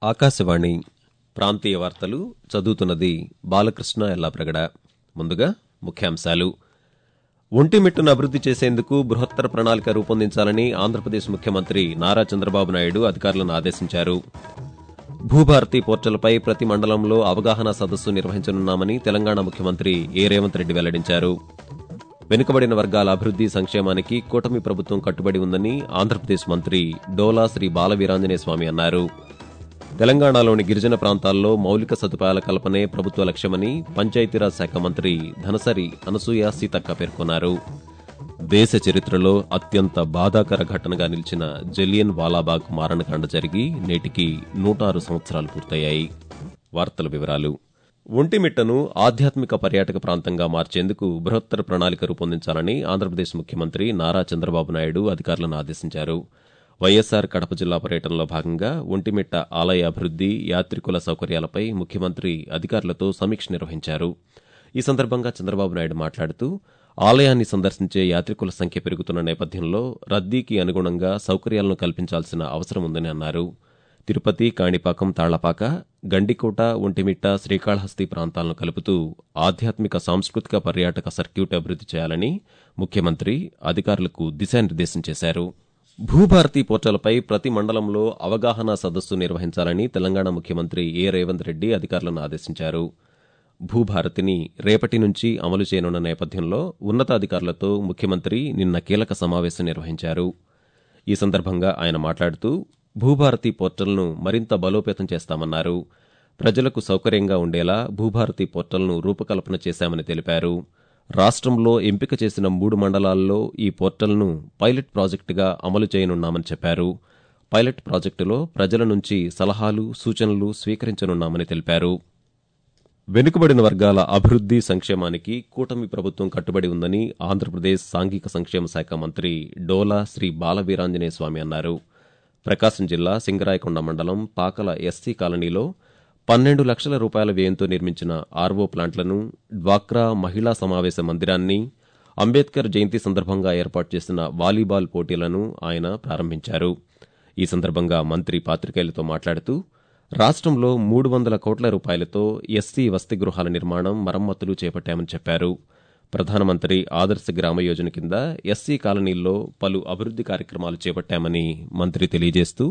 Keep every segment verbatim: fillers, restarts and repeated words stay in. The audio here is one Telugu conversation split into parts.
ఆకాశవాణి ప్రాంతీయ వార్తలు చదువుతున్నది బాలకృష్ణ ఎల్లాప్రగడ. ముందుగా ముఖ్యాంశాలు. ఒంటిమిట్టను అభివృద్ది చేసేందుకు బృహత్తర ప్రణాళిక రూపొందించాలని ఆంధ్రప్రదేశ్ ముఖ్యమంత్రి నారా చంద్రబాబు నాయుడు అధికారులను ఆదేశించారు. భూభారతి పోర్టల్పై ప్రతి మండలంలో అవగాహన సదస్సు నిర్వహించనున్నామని తెలంగాణ ముఖ్యమంత్రి ఏ రేవంత్ రెడ్డి వెల్లడించారు. వెనుకబడిన వర్గాల అభివృద్ది సంక్షేమానికి కూటమి ప్రభుత్వం కట్టుబడి ఉందని ఆంధ్రప్రదేశ్ మంత్రి డోలా శ్రీ బాలవీరాంజనేయ స్వామి అన్నారు. తెలంగాణలోని గిరిజన ప్రాంతాల్లో మౌలిక సదుపాయాల కల్పనే ప్రభుత్వ లక్ష్యమని పంచాయతీరాజ్ శాఖ మంత్రి ధనసరి అనసూయ సీతక్క పేర్కొన్నారు. దేశ చరిత్రలో అత్యంత బాధాకర ఘటనగా నిలిచిన జలియన్ వాలాబాగ్ మారణకాండ జరిగి నేటికి నూట ఆరు సంవత్సరాలు పూర్తయ్యాయి. వార్తల వివరాలు. ఒంటిమిట్టను ఆధ్యాత్మిక పర్యాటక ప్రాంతంగా మార్చేందుకు బృహత్తర ప్రణాళిక రూపొందించాలని ఆంధ్రప్రదేశ్ ముఖ్యమంత్రి నారా చంద్రబాబు నాయుడు అధికారులను ఆదేశించారు. వైఎస్సార్ కడప జిల్లా పర్యటనలో భాగంగా ఒంటిమిట్ట ఆలయ అభివృద్ది, యాత్రికుల సౌకర్యాలపై ముఖ్యమంత్రి అధికారులతో సమీక్ష నిర్వహించారు. ఈ సందర్భంగా చంద్రబాబు నాయుడు మాట్లాడుతూ ఆలయాన్ని సందర్శించే యాత్రికుల సంఖ్య పెరుగుతున్న నేపథ్యంలో రద్దీకి అనుగుణంగా సౌకర్యాలను కల్పించాల్సిన అవసరం ఉందని అన్నారు. తిరుపతి, కాణిపాకం, తాళ్లపాక, గండికోట, ఒంటిమిట్ట, శ్రీకాళహస్తి ప్రాంతాలను కలుపుతూ ఆధ్యాత్మిక సాంస్కృతిక పర్యాటక సర్క్యూట్ అభివృద్ది చేయాలని ముఖ్యమంత్రి అధికారులకు దిశానిర్దేశం చేశారు. భూభారతి పోర్టల్పై ప్రతి మండలంలో అవగాహన సదస్సు నిర్వహించాలని తెలంగాణ ముఖ్యమంత్రి ఏ రేవంత్ రెడ్డి అధికారులను ఆదేశించారు. భూభారతిని రేపటి నుంచి అమలు చేయనున్న నేపథ్యంలో ఉన్నతాధికారులతో ముఖ్యమంత్రి నిన్న కీలక సమావేశం నిర్వహించారు. ఈ సందర్భంగా ఆయన మాట్లాడుతూ భూభారతి పోర్టల్ను మరింత బలోపేతం చేస్తామన్నారు. ప్రజలకు సౌకర్యంగా ఉండేలా భూభారతి పోర్టల్ను రూపకల్పన చేశామని తెలిపారు. రాష్ట్రంలో ఎంపిక చేసిన మూడు మండలాల్లో ఈ పోర్టల్ను పైలట్ ప్రాజెక్టుగా అమలు చేయనున్నామని చెప్పారు. పైలట్ ప్రాజెక్టులో ప్రజల నుంచి సలహాలు, సూచనలు స్వీకరించనున్నామని తెలిపారు. వెనుకబడిన వర్గాల అభివృద్ది సంక్షేమానికి కూటమి ప్రభుత్వం కట్టుబడి ఉందని ఆంధ్రప్రదేశ్ సాంఘిక సంక్షేమ శాఖ మంత్రి డోలా శ్రీ బాలవీరాంజనేయ స్వామి అన్నారు. ప్రకాశం జిల్లా సింగరాయకొండ మండలం పాకల ఎస్సీ కాలనీలో పన్నెండు లక్షల రూపాయల వ్యయంతో నిర్మించిన ఆర్వో ప్లాంట్లను, డ్వాక్రా మహిళా సమావేశ మందిరాన్ని, అంబేద్కర్ జయంతి సందర్భంగా ఏర్పాటు చేసిన వాలీబాల్ పోటీలను ఆయన ప్రారంభించారు. ఈ సందర్భంగా మంత్రి పాతికేయులతో మాట్లాడుతూ రాష్ట్రంలో మూడు వందల కోట్ల రూపాయలతో ఎస్సీ వసతి గృహాల నిర్మాణం, మరమ్మతులు చేపట్టామని చెప్పారు. ప్రధానమంత్రి ఆదర్శ గ్రామ యోజన కింద ఎస్సీ కాలనీల్లో పలు అభివృద్ది కార్యక్రమాలు చేపట్టామని మంత్రి తెలియజేస్తూ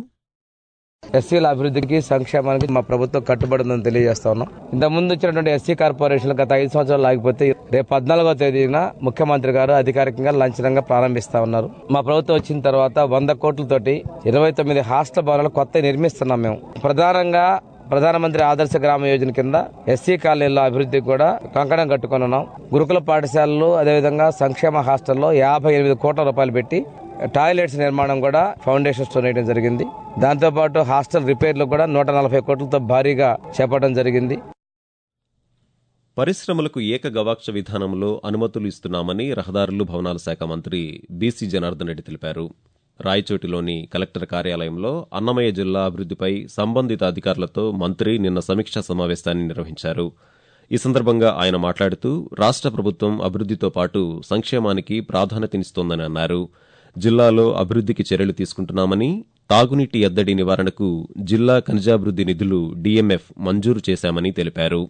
ఎస్సీల అభివృద్ధికి, సంక్షేమానికి మా ప్రభుత్వం కట్టుబడి ఉందని తెలియజేస్తా ఉన్నాం. ఇంతకుముందు వచ్చినటువంటి ఎస్సీ కార్పొరేషన్లు గత ఐదు సంవత్సరాలు ఆగిపోతే రేపు పద్నాలుగో తేదీన ముఖ్యమంత్రి గారు అధికారికంగా లాంఛనంగా ప్రారంభిస్తా ఉన్నారు. మా ప్రభుత్వం వచ్చిన తర్వాత వంద కోట్లతోటి ఇరవై తొమ్మిది హాస్టల్ భవనాలు కొత్త నిర్మిస్తున్నాం. మేము ప్రధానంగా ప్రధానమంత్రి ఆదర్శ గ్రామ యోజన కింద ఎస్సీ కాలనీల అభివృద్ధికి కూడా కంకణం కట్టుకుని ఉన్నాం. గురుకుల పాఠశాలలు, అదేవిధంగా సంక్షేమ హాస్టల్లో యాభై ఎనిమిది కోట్ల రూపాయలు పెట్టి టాయిలెట్స్ నిర్మాణం కూడా ఫౌండేషన్ స్టోన్ వేయడం జరిగింది. దాంతోపాటు హాస్టల్ రిపేర్లు కూడా నూట నలభై కోట్లతో భారీగా చేపట్టడం జరిగింది. పరిశ్రమలకు ఏక గవాక్ష విధానంలో అనుమతులు ఇస్తున్నామని రహదారులు, భవనాల శాఖ మంత్రి బీసీ జనార్దన్ రెడ్డి తెలిపారు. రాయచోటిలోని కలెక్టర్ కార్యాలయంలో అన్నమయ్య జిల్లా అభివృద్దిపై సంబంధిత అధికారులతో మంత్రి నిన్న సమీక్షా సమావేశాన్ని నిర్వహించారు. ఈ సందర్భంగా ఆయన మాట్లాడుతూ రాష్ట్ర ప్రభుత్వం అభివృద్దితో పాటు సంక్షేమానికి ప్రాధాన్యతనిస్తోందని అన్నారు. జిల్లాలో అభివృద్దికి చర్యలు తీసుకుంటున్నామని, తాగునీటి ఎద్దడి నివారణకు జిల్లా ఖనిజాభివృద్ది నిధులు డీఎంఎఫ్ మంజూరు చేశామని తెలిపారు.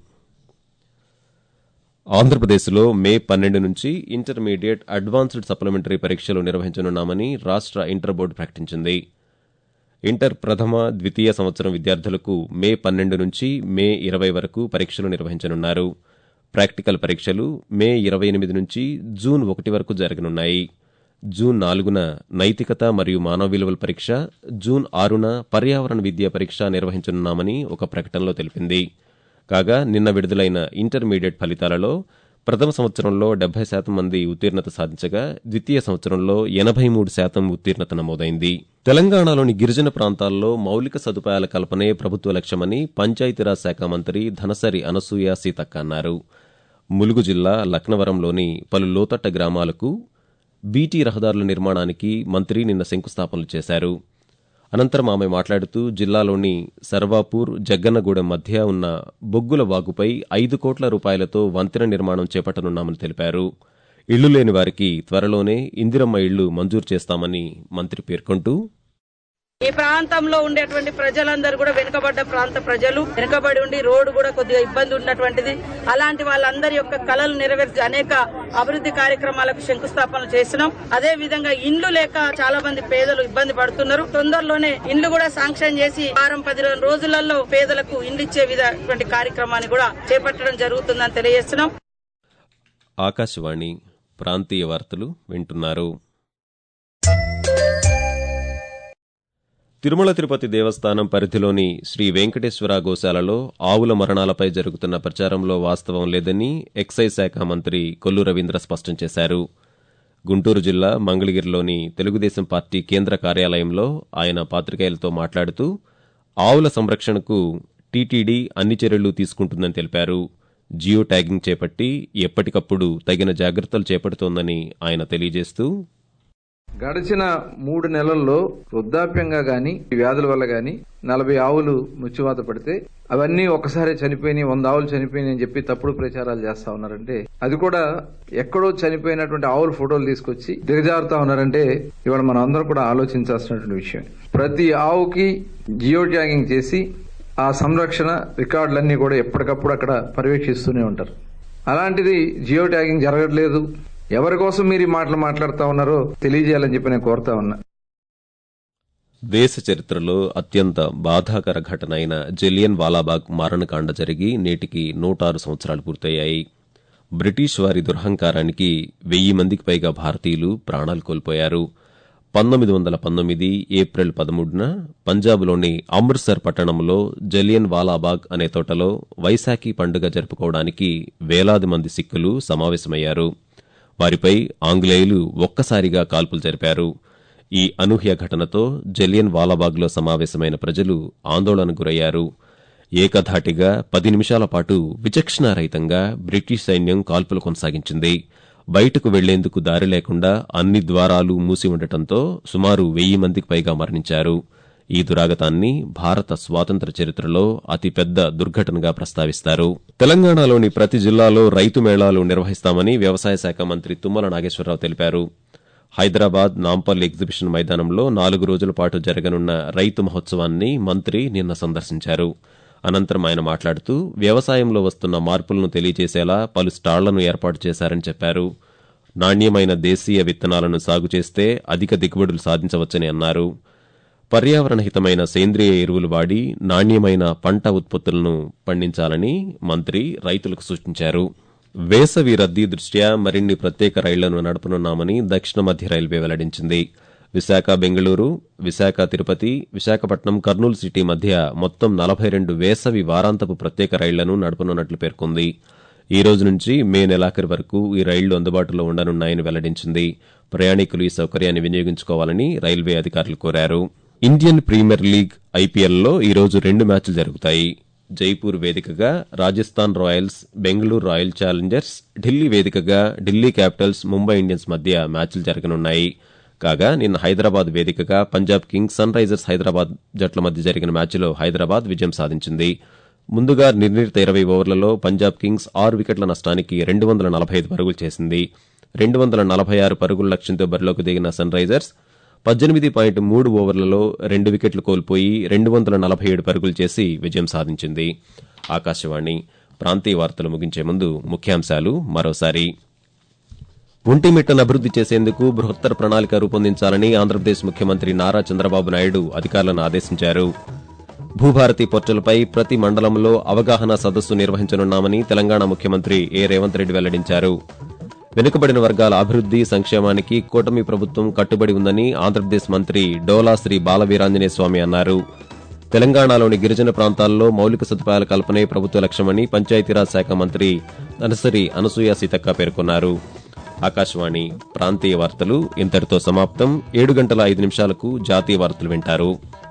ఆంధ్రప్రదేశ్లో మే పన్నెండు నుంచి ఇంటర్మీడియట్, అడ్వాన్స్డ్ సప్లిమెంటరీ పరీక్షలు నిర్వహించనున్నామని రాష్ట్ర ఇంటర్ బోర్డు ప్రకటించింది. ఇంటర్ ప్రథమ, ద్వితీయ సంవత్సరం విద్యార్థులకు మే పన్నెండు నుంచి మే ఇరవై వరకు పరీక్షలు నిర్వహించనున్నారు. ప్రాక్టికల్ పరీక్షలు మే ఇరవై ఎనిమిది నుంచి జూన్ ఒకటి వరకు జరగనున్నాయి. జూన్ నాలుగున నైతికత మరియు మానవ విలువల పరీక్ష, జూన్ ఆరున పర్యావరణ విద్యా పరీక్ష నిర్వహించనున్నామని ఒక ప్రకటనలో తెలిపింది. కాగా నిన్న విడుదలైన ఇంటర్మీడియట్ ఫలితాలలో ప్రథమ సంవత్సరంలో డెబ్బై శాతం మంది ఉత్తీర్ణత సాధించగా ద్వితీయ సంవత్సరంలో ఎనభై మూడు శాతం ఉత్తీర్ణత నమోదైంది. తెలంగాణలోని గిరిజన ప్రాంతాల్లో మౌలిక సదుపాయాల కల్పనే ప్రభుత్వ లక్ష్యమని పంచాయతీరాజ్ శాఖ మంత్రి ధనసరి అనసూయ సీతక్క అన్నారు. ములుగు జిల్లా లక్నవరంలోని పలు లోతట్ట గ్రామాలకు బీటీ రహదారుల నిర్మాణానికి మంత్రి నిన్న శంకుస్థాపనలు చేశారు. అనంతరం ఆమె మాట్లాడుతూ జిల్లాలోని సర్వాపూర్, జగ్గన్నగూడెం మధ్య ఉన్న బొగ్గుల వాగుపై ఐదు కోట్ల రూపాయలతో వంతెన నిర్మాణం చేపట్టనున్నామని తెలిపారు. ఇళ్లు లేని వారికి త్వరలోనే ఇందిరమ్మ ఇళ్లు మంజూరు చేస్తామని మంత్రి పేర్కొంటూ ఈ ప్రాంతంలో ఉండేటువంటి ప్రజలందరూ కూడా వెనుకబడ్డ ప్రాంత ప్రజలు, వెనుకబడి ఉండి రోడ్డు కూడా కొద్దిగా ఇబ్బంది ఉన్నటువంటిది. అలాంటి వాళ్ళందరి యొక్క కళలు నెరవేర్చి అనేక అభివృద్ధి కార్యక్రమాలకు శంకుస్థాపన చేసినాం. అదే విధంగా ఇండ్లు లేక చాలా మంది పేదలు ఇబ్బంది పడుతున్నారు. తొందరలోనే ఇండ్లు కూడా శాంక్షన్ చేసి వారం పది రోజులలో పేదలకు ఇండ్లు ఇచ్చే విధటువంటి కార్యక్రమాన్ని కూడా చేపట్టడం జరుగుతుందని తెలియజేస్తున్నాం. ఆకాశవాణి ప్రాంతీయ వార్తలు వింటున్నారు. తిరుమల తిరుపతి దేవస్థానం పరిధిలోని శ్రీ వెంకటేశ్వర గోశాలలో ఆవుల మరణాలపై జరుగుతున్న ప్రచారంలో వాస్తవం లేదని ఎక్సైజ్ శాఖ మంత్రి కొల్లు రవీంద్ర స్పష్టం చేశారు. గుంటూరు జిల్లా మంగళగిరిలోని తెలుగుదేశం పార్టీ కేంద్ర కార్యాలయంలో ఆయన పాతికేయులతో మాట్లాడుతూ ఆవుల సంరక్షణకు టీటీడీ అన్ని చర్యలు తీసుకుంటుందని తెలిపారు. జియో ట్యాగింగ్ చేపట్టి ఎప్పటికప్పుడు తగిన జాగ్రత్తలు చేపడుతోందని ఆయన తెలియజేస్తూ, గడిచిన మూడు నెలల్లో వృద్ధాప్యంగా గాని వ్యాధుల వల్ల గాని నలభై ఆవులు మృత్యువాత పడితే అవన్నీ ఒకసారి చనిపోయినాయి, వంద ఆవులు చనిపోయినాయి అని చెప్పి తప్పుడు ప్రచారాలు చేస్తా ఉన్నారంటే, అది కూడా ఎక్కడో చనిపోయినటువంటి ఆవుల ఫోటోలు తీసుకొచ్చి దిగజారుతా ఉన్నారంటే ఇవాళ మనం అందరం కూడా ఆలోచించాల్సినటువంటి విషయం. ప్రతి ఆవుకి జియో ట్యాగింగ్ చేసి ఆ సంరక్షణ రికార్డులన్నీ కూడా ఎప్పటికప్పుడు అక్కడ పర్యవేక్షిస్తూనే ఉంటారు. అలాంటిది జియో ట్యాగింగ్ జరగట్లేదు. ఎవరి కోసం మీరు ఈ మాటలు మాట్లాడుతూ ఉన్నారో తెలియజేయాలని చెప్పి నేను కోరుతా ఉన్నా. దేశ చరిత్రలో అత్యంత బాధాకర ఘటన అయిన జలియన్ వాలాబాగ్ మారణకాండ జరిగి నేటికి నూట ఆరు సంవత్సరాలు పూర్తయ్యాయి. బ్రిటిష్ వారి దురహంకారానికి వెయ్యి మందికి పైగా భారతీయులు ప్రాణాలు కోల్పోయారు. పంతొమ్మిది వందల పంతొమ్మిది ఏప్రిల్ పదమూడున పంజాబ్లోని అమృత్సర్ పట్టణంలో జలియన్ వాలాబాగ్ అనే తోటలో వైశాఖి పండుగ జరుపుకోవడానికి వేలాది మంది సిక్కులు సమావేశమయ్యారు. వారిపై ఆంగ్లేయులు ఒక్కసారిగా కాల్పులు జరిపారు. ఈ అనూహ్య ఘటనతో జలియన్ వాలాబాగ్లో సమావేశమైన ప్రజలు ఆందోళనకు గురయ్యారు. ఏకధాటిగా పది నిమిషాల పాటు విచక్షణారహితంగా బ్రిటిష్ సైన్యం కాల్పులు కొనసాగించింది. బయటకు వెళ్లేందుకు దారి లేకుండా అన్ని ద్వారాలు మూసి ఉండటంతో సుమారు వెయ్యి మందికి పైగా మరణించారు. ఈ దురాగతాన్ని భారత స్వాతంత్ర చరిత్రలో అతిపెద్ద దుర్ఘటనగా ప్రస్తావిస్తారు. తెలంగాణలోని ప్రతి జిల్లాలో రైతు మేళాలు నిర్వహిస్తామని వ్యవసాయ శాఖ మంత్రి తుమ్మల నాగేశ్వరరావు తెలిపారు. హైదరాబాద్ నాంపల్లి ఎగ్జిబిషన్ మైదానంలో నాలుగు రోజుల పాటు జరగనున్న రైతు మహోత్సవాన్ని మంత్రి నిన్న సందర్శించారు. అనంతరం ఆయన మాట్లాడుతూ వ్యవసాయంలో వస్తున్న మార్పులను తెలియజేసేలా పలు స్టాళ్లను ఏర్పాటు చేశారని చెప్పారు. నాణ్యమైన దేశీయ విత్తనాలను సాగు చేస్తే అధిక దిగుబడులు సాధించవచ్చని అన్నారు. పర్యావరణ హితమైన సేంద్రియ ఎరువులు వాడి నాణ్యమైన పంట ఉత్పత్తులను పండించాలని మంత్రి రైతులకు సూచించారు. వేసవి రద్దీ దృష్ట్యా మరిన్ని ప్రత్యేక రైళ్లను నడపనున్నామని దక్షిణ మధ్య రైల్వే వెల్లడించింది. విశాఖ బెంగళూరు, విశాఖ తిరుపతి, విశాఖపట్నం కర్నూలు సిటీ మధ్య మొత్తం నలభై రెండు వేసవి వారాంతపు ప్రత్యేక రైళ్లను నడపనున్నట్లు పేర్కొంది. ఈ రోజు నుంచి మే నెలాఖరు వరకు ఈ రైళ్లు అందుబాటులో ఉండనున్నాయని వెల్లడించింది. ప్రయాణికులు ఈ సౌకర్యాన్ని వినియోగించుకోవాలని రైల్వే అధికారులు కోరారు. ఇండియన్ ప్రీమియర్ లీగ్ ఐపీఎల్లో ఈ రోజు రెండు మ్యాచ్లు జరుగుతాయి. జైపూర్ వేదికగా Rajasthan Royals, Bengaluru Royal Challengers, Delhi వేదికగా ఢిల్లీ క్యాపిటల్స్, ముంబై ఇండియన్స్ మధ్య మ్యాచ్లు జరగనున్నాయి. కాగా నిన్న హైదరాబాద్ వేదికగా Punjab Kings, Sunrisers Hyderabad జట్ల మధ్య జరిగిన మ్యాచ్లో హైదరాబాద్ విజయం సాధించింది. ముందుగా నిర్ణీత ఇరవై ఓవర్లలో పంజాబ్ కింగ్స్ ఆరు వికెట్ల నష్టానికి రెండు వందల నలభై ఐదు పరుగులు చేసింది. రెండు వందల నలభై ఆరు పరుగుల లక్ష్యంతో బరిలోకి దిగిన సన్ రైజర్స్ పద్దెనిమిది పాయింట్ మూడు ఓవర్లలో రెండు వికెట్లు కోల్పోయి రెండు వందల నలభై ఏడు పరుగులు చేసి విజయం సాధించింది. ఆకాశవాణి ప్రాంతీయ వార్తలు ముగించే ముందు ముఖ్యాంశాలు మరోసారి. ఒంటిమిట్టను అభివృద్ది చేసేందుకు బృహత్తర ప్రణాళిక రూపొందించాలని ఆంధ్రప్రదేశ్ ముఖ్యమంత్రి నారా చంద్రబాబు నాయుడు అధికారులను ఆదేశించారు. భూభారతి పోర్టల్పై ప్రతి మండలంలో అవగాహన సదస్సు నిర్వహించనున్నామని తెలంగాణ ముఖ్యమంత్రి ఏ రేవంత్ రెడ్డి వెల్లడించారు. వెనుకబడిన వర్గాల అభివృద్ది, సంక్షేమానికి కూటమి ప్రభుత్వం కట్టుబడి ఉందని ఆంధ్రప్రదేశ్ మంత్రి డోలా శ్రీ బాలవీరాంజనేయ స్వామి అన్నారు. తెలంగాణలోని గిరిజన ప్రాంతాల్లో మౌలిక సదుపాయాల కల్పనే ప్రభుత్వ లక్ష్యమని పంచాయతీరాజ్ శాఖ మంత్రి నరసరి అనసూయ సీతక్క పేర్కొన్నారు. ఆకాశవాణి ప్రాంతీయ వార్తలు ఇంతటితో సమాప్తం. ఏడు గంటల ఐదు నిమిషాలకు జాతీయ వార్తలు వింటారు.